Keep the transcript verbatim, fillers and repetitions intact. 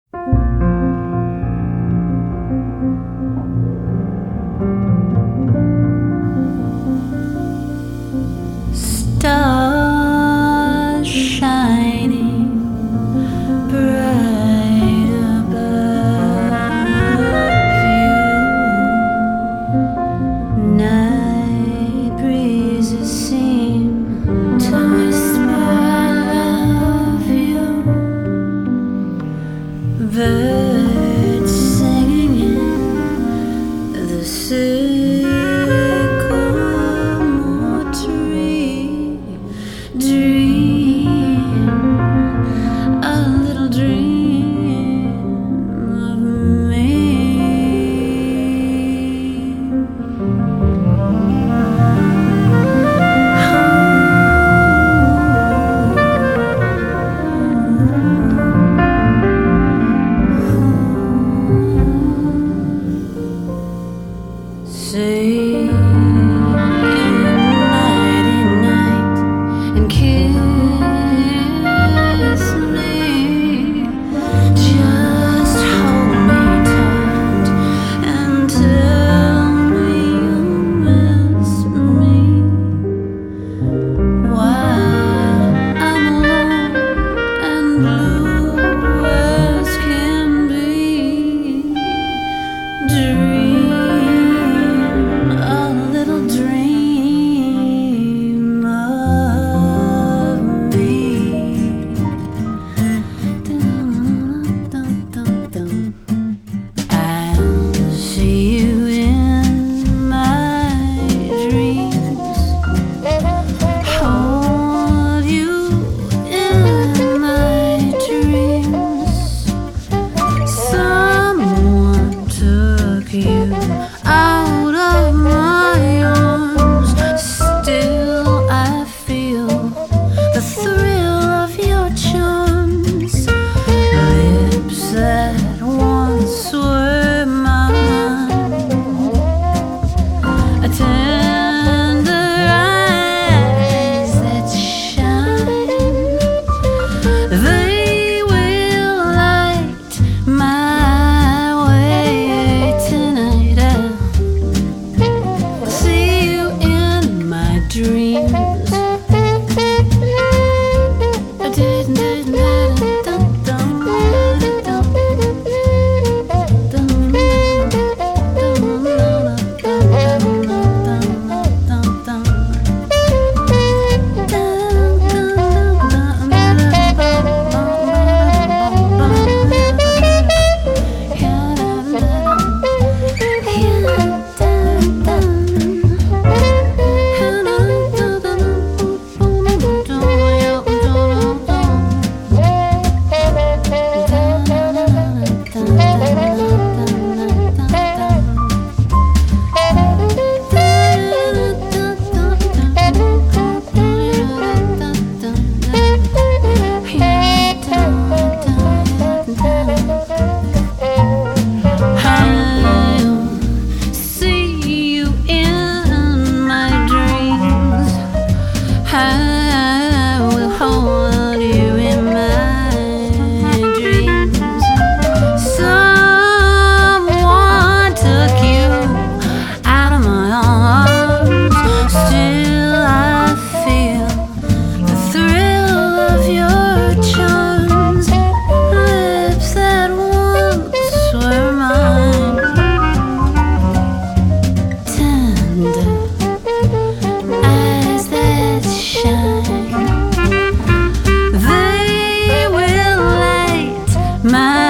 Stars shining bright above you. Night breezes seem to whisper I love you. Birds singing in the sycamore tree. Dream a little dream of me. Say nighty night and kiss me. Just hold me tight and tell me you miss me. While I'm alone and blue as can be. Dream a little dream of me. I'll see you in my dreams, hold you in my dreams. Someone took you out of my arms. Still I feel the thrill of your charms. Lips that once were mine, a tender eyes that shine. They will light my way tonight. I'll see you in my dreams. I will hold you in my dreams. Someone took you out of my arms. Still I feel the thrill of your charms. Lips that once were mine, tender eyes that shine. They will light my